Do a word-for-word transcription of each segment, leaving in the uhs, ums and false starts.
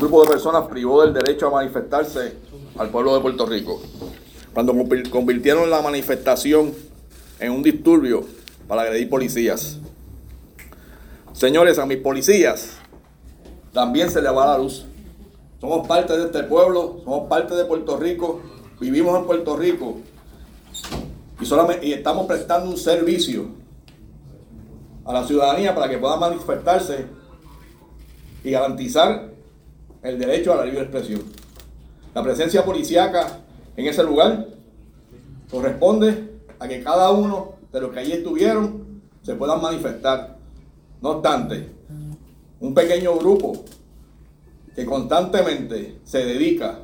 grupo de personas privó del derecho a manifestarse al pueblo de Puerto Rico, cuando convirtieron la manifestación en un disturbio para agredir policías. Señores, a mis policías también se les va la luz. Somos parte de este pueblo, somos parte de Puerto Rico, vivimos en Puerto Rico y, solamente, y estamos prestando un servicio a la ciudadanía para que puedan manifestarse y garantizar el derecho a la libre expresión. La presencia policíaca en ese lugar corresponde a que cada uno de los que allí estuvieron se puedan manifestar. No obstante, un pequeño grupo que constantemente se dedica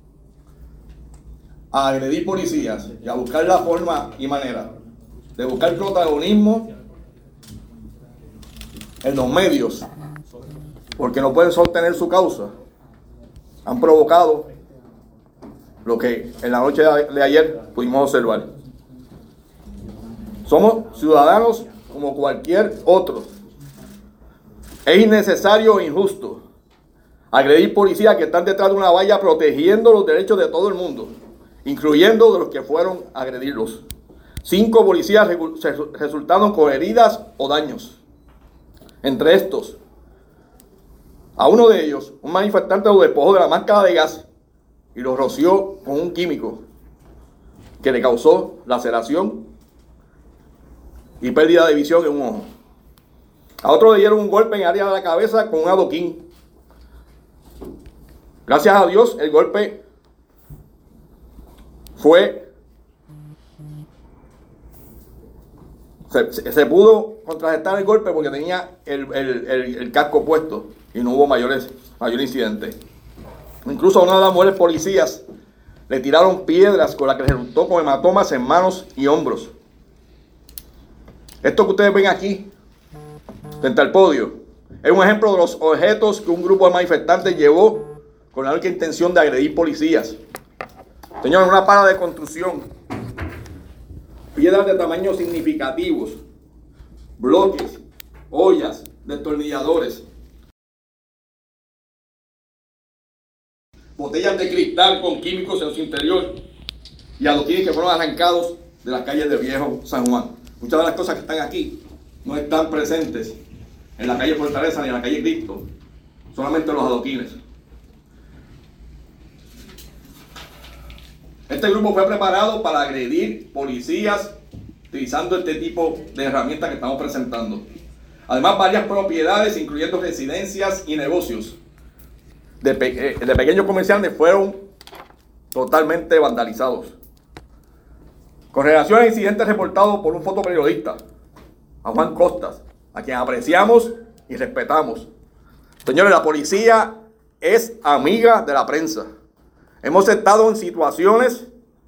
a agredir policías y a buscar la forma y manera de buscar protagonismo en los medios, porque no pueden sostener su causa, han provocado lo que en la noche de ayer pudimos observar. Somos ciudadanos como cualquier otro. Es innecesario e injusto agredir policías que están detrás de una valla protegiendo los derechos de todo el mundo, incluyendo de los que fueron a agredirlos. Cinco policías resultaron con heridas o daños. Entre estos, a uno de ellos, un manifestante lo despojó de la máscara de gas y lo roció con un químico que le causó laceración y pérdida de visión en un ojo. A otro le dieron un golpe en el área de la cabeza con un adoquín. Gracias a Dios, el golpe fue... Se, se pudo contrarrestar el golpe porque tenía el, el, el, el casco puesto y no hubo mayores, mayor incidente. Incluso a una de las mujeres policías le tiraron piedras con las que resultó con hematomas en manos y hombros. Esto que ustedes ven aquí, frente al podio, es un ejemplo de los objetos que un grupo de manifestantes llevó con la única intención de agredir policías. Señores, una pala de construcción, piedras de tamaños significativos, bloques, ollas, destornilladores, botellas de cristal con químicos en su interior y adoquines que fueron arrancados de las calles de Viejo San Juan. Muchas de las cosas que están aquí no están presentes en la calle Fortaleza ni en la calle Cristo, solamente los adoquines. Este grupo fue preparado para agredir policías utilizando este tipo de herramientas que estamos presentando. Además, varias propiedades, incluyendo residencias y negocios de, pe de pequeños comerciantes, fueron totalmente vandalizados. Con relación a incidentes reportados por un fotoperiodista, a Juan Costas, a quien apreciamos y respetamos. Señores, la policía es amiga de la prensa. Hemos estado en situaciones,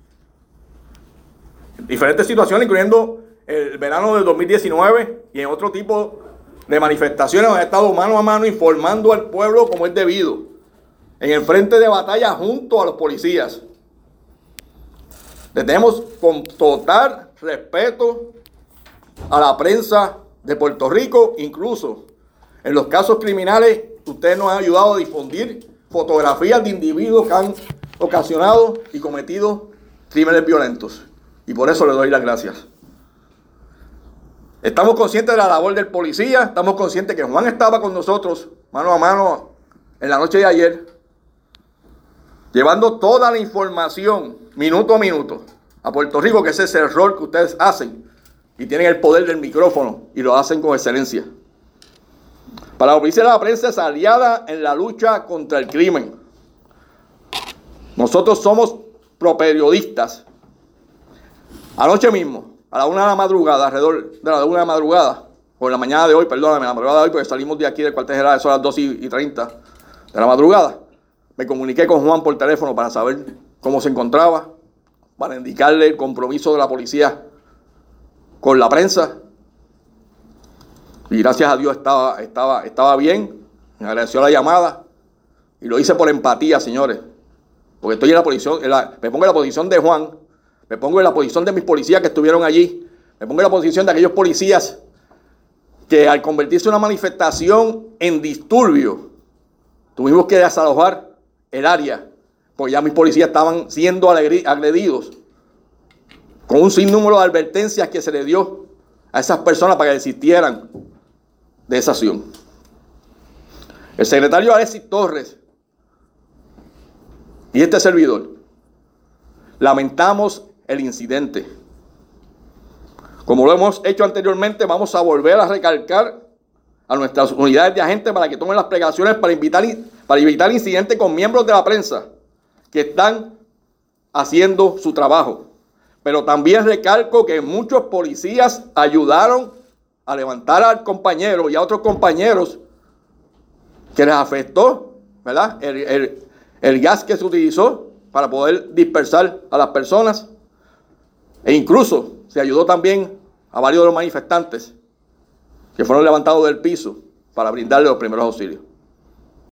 diferentes situaciones, incluyendo el verano del dos mil diecinueve y en otro tipo de manifestaciones, donde han estado mano a mano informando al pueblo como es debido, en el frente de batalla junto a los policías. Le tenemos con total respeto a la prensa de Puerto Rico, incluso en los casos criminales, ustedes nos han ayudado a difundir fotografías de individuos que han ocasionado y cometido crímenes violentos. Y por eso les doy las gracias. Estamos conscientes de la labor del policía, estamos conscientes que Juan estaba con nosotros mano a mano en la noche de ayer, llevando toda la información, minuto a minuto, a Puerto Rico, que ese es el rol que ustedes hacen y tienen el poder del micrófono y lo hacen con excelencia. Para la policía, la prensa es aliada en la lucha contra el crimen. Nosotros somos properiodistas. Anoche mismo, a la una de la madrugada, alrededor de la una de la madrugada, o en la mañana de hoy, perdóname, la madrugada de hoy, porque salimos de aquí del cuartel general, son las dos y treinta de la madrugada, me comuniqué con Juan por teléfono para saber cómo se encontraba, para indicarle el compromiso de la policía con la prensa. Y gracias a Dios estaba, estaba, estaba bien, me agradeció la llamada y lo hice por empatía, señores. Porque estoy en la posición, en la, me pongo en la posición de Juan, me pongo en la posición de mis policías que estuvieron allí, me pongo en la posición de aquellos policías que al convertirse en una manifestación en disturbio, Tuvimos que desalojar el área, porque ya mis policías estaban siendo agredidos, con un sinnúmero de advertencias que se le dio a esas personas para que desistieran de esa acción. El secretario Alexis Torres y este servidor lamentamos el incidente. Como lo hemos hecho anteriormente, vamos a volver a recalcar a nuestras unidades de agentes para que tomen las precauciones para evitar, para evitar incidentes con miembros de la prensa que están haciendo su trabajo. Pero también recalco que muchos policías ayudaron a levantar al compañero y a otros compañeros que les afectó, ¿verdad? El, el, el gas que se utilizó para poder dispersar a las personas. E incluso se ayudó también a varios de los manifestantes que fueron levantados del piso para brindarles los primeros auxilios.